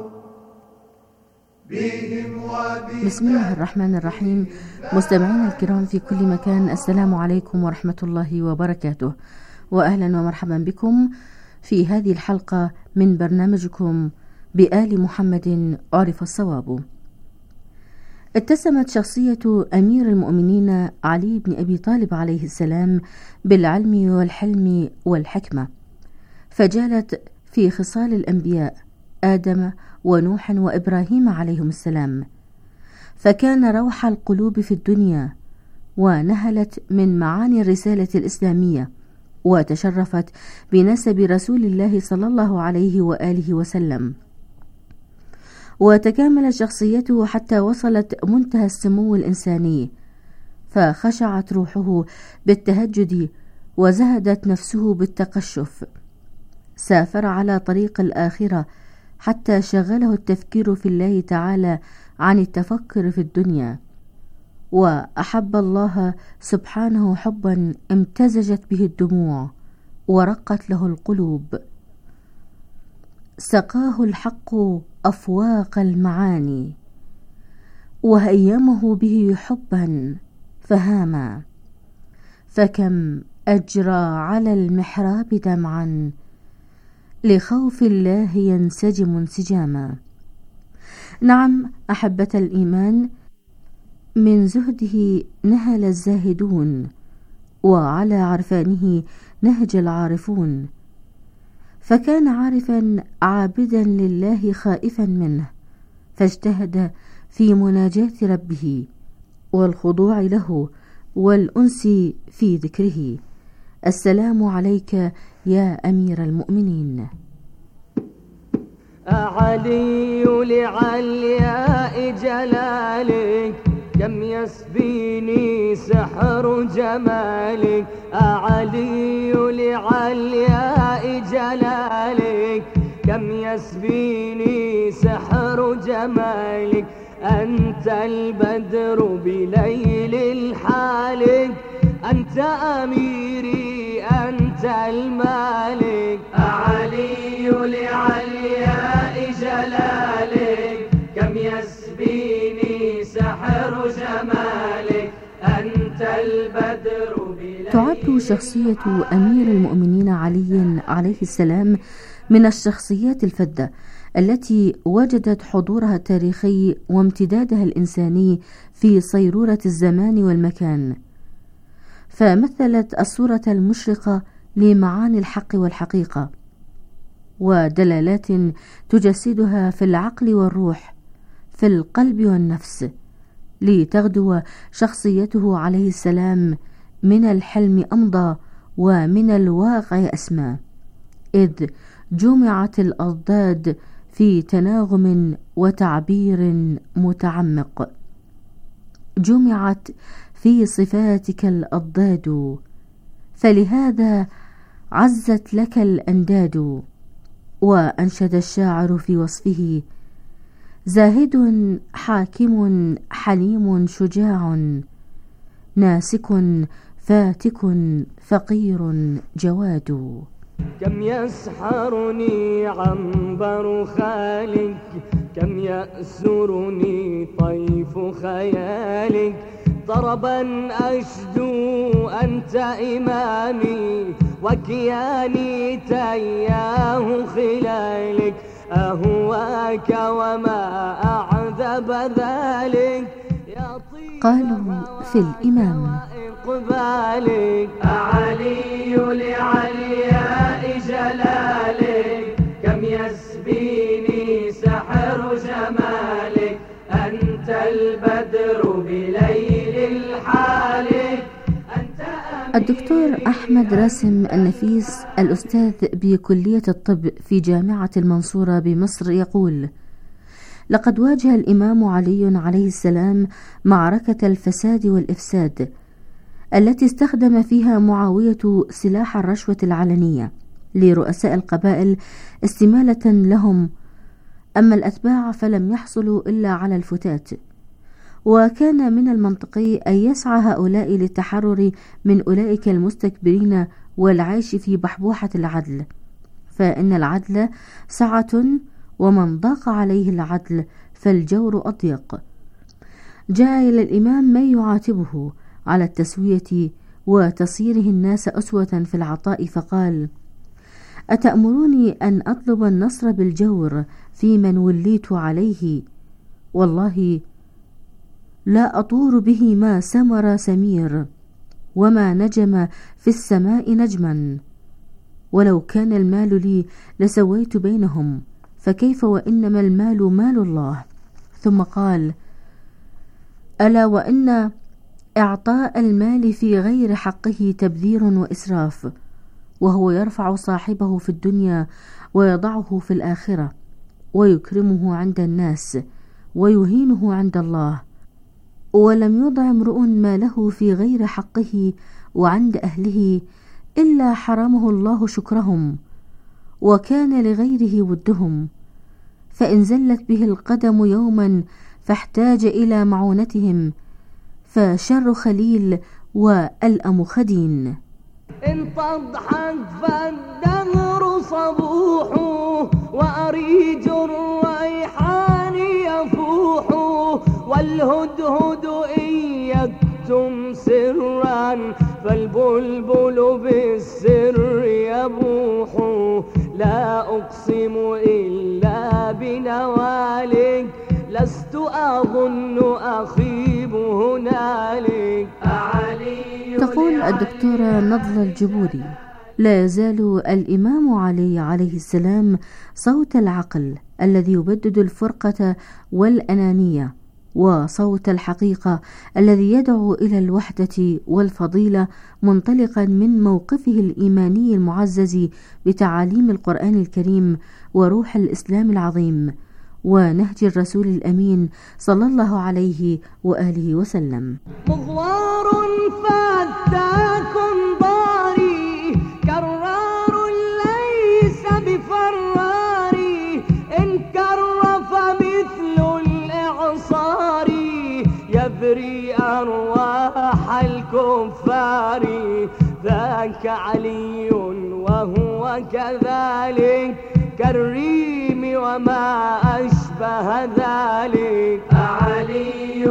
Speaker 15: بسم الله الرحمن الرحيم. مستمعينا الكرام في كل مكان، السلام عليكم ورحمة الله وبركاته، وأهلا ومرحبا بكم في هذه الحلقة من برنامجكم بآل محمد عرف الصواب. اتسمت شخصية أمير المؤمنين علي بن أبي طالب عليه السلام بالعلم والحلم والحكمة، فجالت في خصال الأنبياء آدم ونوح وإبراهيم عليهم السلام، فكان روح القلوب في الدنيا، ونهلت من معاني الرسالة الإسلامية، وتشرفت بنسب رسول الله صلى الله عليه وآله وسلم، وتكاملت شخصيته حتى وصلت منتهى السمو الإنساني، فخشعت روحه بالتهجد وزهدت نفسه بالتقشف. سافر على طريق الآخرة حتى شغله التفكير في الله تعالى عن التفكر في الدنيا، وأحب الله سبحانه حبا امتزجت به الدموع ورقت له القلوب. سقاه الحق أفواق المعاني، وهيمه به حبا فهاما، فكم أجرى على المحراب دمعا لخوف الله ينسجم انسجاما. نعم أحبة الإيمان، من زهده نهل الزاهدون، وعلى عرفانه نهج العارفون، فكان عارفا عابدا لله خائفا منه، فاجتهد في مناجاة ربه والخضوع له والأنس في ذكره. السلام عليك يا أمير المؤمنين.
Speaker 1: علي لعلياء جلالك كم يسبيني سحر جمالك. علي لعلياء جلالك كم يسبيني سحر جمالك. أنت البدر بليل الحالك، أنت أميري أنت المالك. علي لعلياء جلالك كم يسبيني سحر جمالك. أنت البدر بليل.
Speaker 15: تعد شخصية أمير المؤمنين علي عليه السلام من الشخصيات الفذة التي وجدت حضورها التاريخي وامتدادها الإنساني في صيرورة الزمان والمكان، فمثلت الصورة المشرقة لمعاني الحق والحقيقة، ودلالات تجسدها في العقل والروح، في القلب والنفس، لتغدو شخصيته عليه السلام من الحلم أمضى ومن الواقع أسمى، إذ جمعت الأضداد في تناغم وتعبير متعمق. جمعت في صفاتك الأضداد، فلهذا عزت لك الأنداد. وأنشد الشاعر في وصفه: زاهد حاكم حليم شجاع، ناسك فاتك فقير جواد.
Speaker 1: كم يسحرني عنبر خالك، كم يأسرني طيف خيالك. طربا أشدو أنت إمامي، وكياني تياه خلالك. أهواك وما أعذب ذلك،
Speaker 15: قالوا في الإمام:
Speaker 1: إقبالك أعلي لعلياء جلالك، كم يسبيني سحر جمالك. أنت البدر بليل الحالك.
Speaker 15: الدكتور أحمد راسم النفيس، الأستاذ بكلية الطب في جامعة المنصورة بمصر، يقول: لقد واجه الإمام علي عليه السلام معركة الفساد والإفساد التي استخدم فيها معاوية سلاح الرشوة العلنية لرؤساء القبائل استمالة لهم، أما الأتباع فلم يحصلوا إلا على الفتات. وكان من المنطقي أن يسعى هؤلاء للتحرر من أولئك المستكبرين والعيش في بحبوحة العدل، فإن العدل سعة، ومن ضاق عليه العدل فالجور أضيق. جاء إلى الإمام من يعاتبه على التسوية وتصيره الناس أسوة في العطاء، فقال: أتأمروني أن أطلب النصر بالجور في من وليت عليه؟ والله لا أطور به ما سمر سمير، وما نجم في السماء نجما. ولو كان المال لي لسويت بينهم، فكيف وإنما المال مال الله. ثم قال: ألا وإن إعطاء المال في غير حقه تبذير وإسراف، وهو يرفع صاحبه في الدنيا ويضعه في الآخرة، ويكرمه عند الناس ويهينه عند الله. ولم يضع امرؤ ماله في غير حقه وعند أهله إلا حرمه الله شكرهم، وكان لغيره ودهم. فإن زلت به القدم يوما فاحتاج إلى معونتهم، فشر خليل وألأم خدين.
Speaker 1: إن تضحك فالدهر صبوح، وأريج الريحان يفوح. والهدهد إن يكتم سرا، فالبلبل بالسر يبوح. لا أقسم إلا بنوالك، لست أظن أخيب هنالك.
Speaker 15: تقول الدكتورة نضلة الجبوري: لا يزال الإمام علي عليه السلام صوت العقل الذي يبدد الفرقة والأنانية، وصوت الحقيقة الذي يدعو إلى الوحدة والفضيلة، منطلقا من موقفه الإيماني المعزز بتعاليم القرآن الكريم وروح الإسلام العظيم ونهج الرسول الأمين صلى الله عليه وآله وسلم.
Speaker 1: مغوار فتاك ضاري، كرار ليس بفراري. إن كرف مثل الإعصار، يبري أرواح الكفار. ذاك علي وهو كذلك، كالريم وما أشبه ذلك. أعلي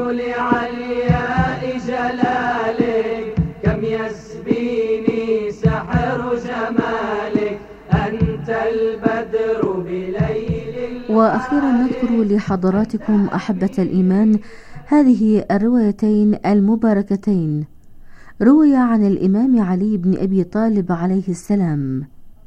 Speaker 1: لعلياء جلالك، كم يسبيني سحر جمالك. أنت البدر بليل.
Speaker 15: وأخيرا نذكر لحضراتكم أحبة الإيمان هذه الروايتين المباركتين. روي عن الإمام علي بن أبي طالب عليه السلام: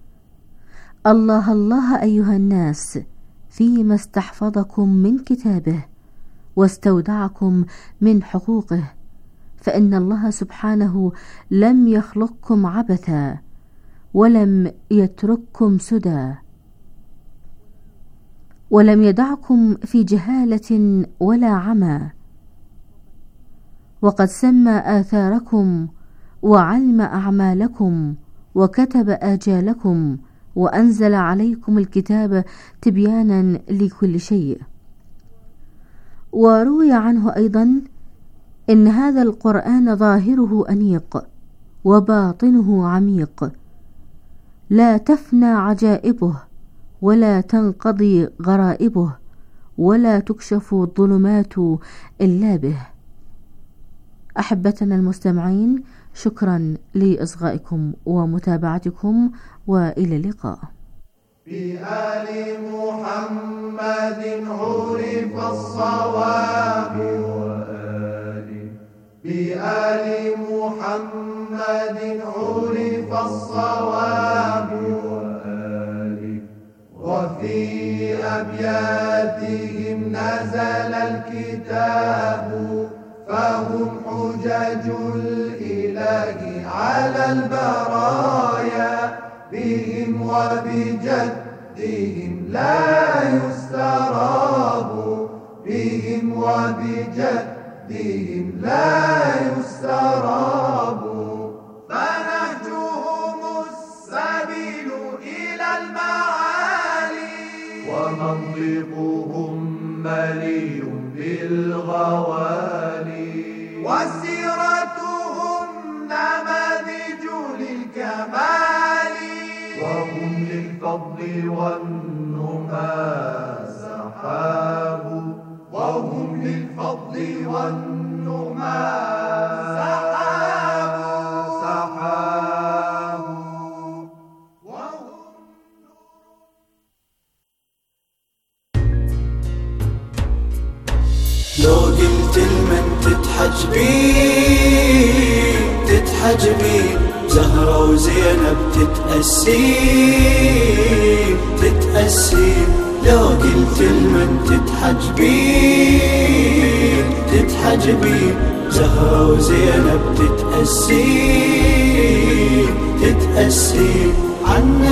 Speaker 15: الله الله أيها الناس، فيما استحفظكم من كتابه واستودعكم من حقوقه، فإن الله سبحانه لم يخلقكم عبثا ولم يترككم سدى. ولم يدعكم في جهالة ولا عمى، وقد سمى آثاركم وعلم أعمالكم وكتب آجالكم وأنزل عليكم الكتاب تبيانا لكل شيء. وروي عنه أيضا إن هذا القرآن ظاهره أنيق وباطنه عميق، لا تفنى عجائبه ولا تنقضي غرائبه ولا تكشف الظلمات إلا به. أحبتنا المستمعين، شكرا لإصغائكم ومتابعتكم، وإلى اللقاء.
Speaker 16: بآل محمد عرف الصواب بآل محمد عرف الصواب وفي أبياتهم نزل الكتاب، فهم حجج الإله على البرايا، بهم وبجدهم لا يستراب، بهم وبجدهم لا يستراب. فنهجهم السبيل إلى المعالي، ومنطقهم مليء بالغوالي، وسيرتهم نماذج للكمال، وهم للفضل والنهى سحاب، وهم للفضل والنهى سحاب.
Speaker 17: لو قلت لمن تتحجبي زهرة وزينب تتأسي، لو قلت لمن تتحجبي زهرة وزينب تتأسي، عن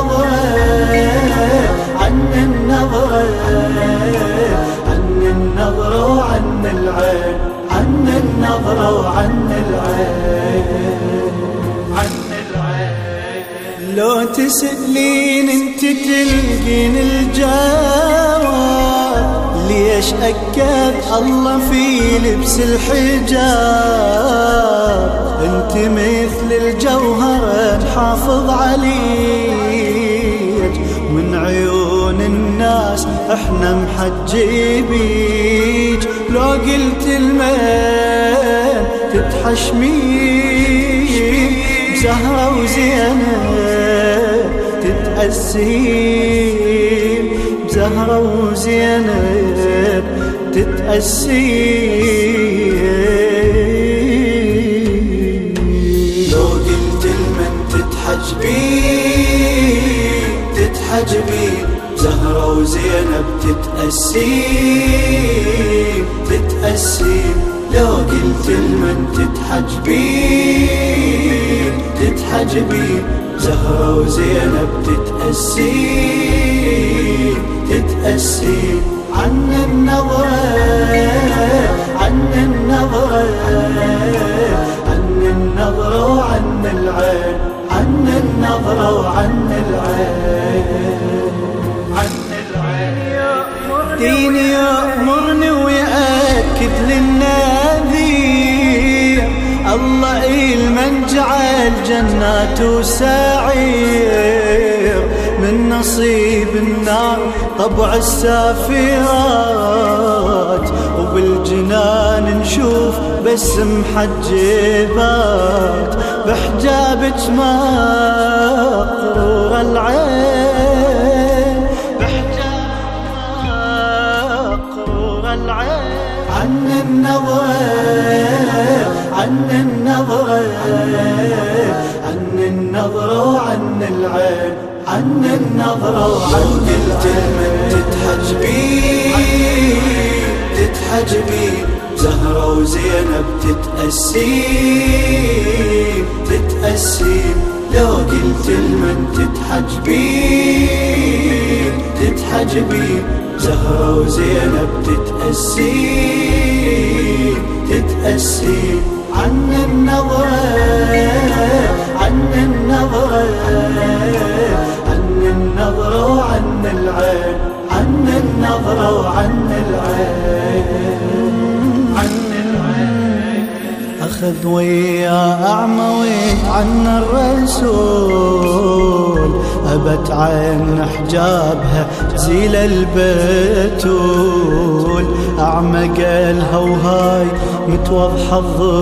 Speaker 17: النظرة وعن العين، عن النظرة وعن العين. لو تسألين انت تلقين الجواب، ليش أكد الله في لبس الحجاب، انت مثل الجوهر نحافظ عليك، من عيون الناس احنا محجبيك. لو قلت المين تتحشمين بزهرة وزينب تتأسين، بزهرة وزينب تتأسين. لو قلت لمن تتحجبي زهرة وزينب تتأسين، لو قلت لمن تتحجبي زهرة وزينب تتأسين، عن النظرة وعن العين، عن النظرة وعن العين. ديني يأمرني ويأكد للنذير، الله المن جعل جنات سعير، من نصيب النار طبع السافرات، وبالجنان نشوف بس محجبات، بحجابك مقرور العين، بحجاب العين. عن النظرة وعن العين، عن النظرة وعن العين. تتحجبي زهرة وزينب تتأسين، لو قلت لمن تتحجبين تتحجبين زهرة وزينب تتأسين عن النظرة عن النظرة عن النظرة وعن العين عن النظرة وعن العين عن العين أخذ ويا أعمويت عن الرسول أبت عين حجابها زيل البتول أعمى قالها وهاي متوضحة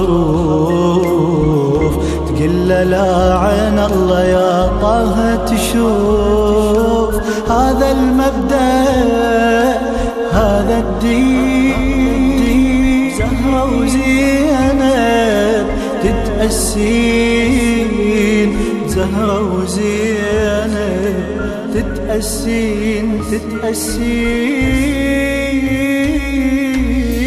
Speaker 17: الظروف تقل لا عين الله يا طه تشوف هذا المبدأ هذا الدين زهرة وزينب تتأسين زهرة وزينب تتأسين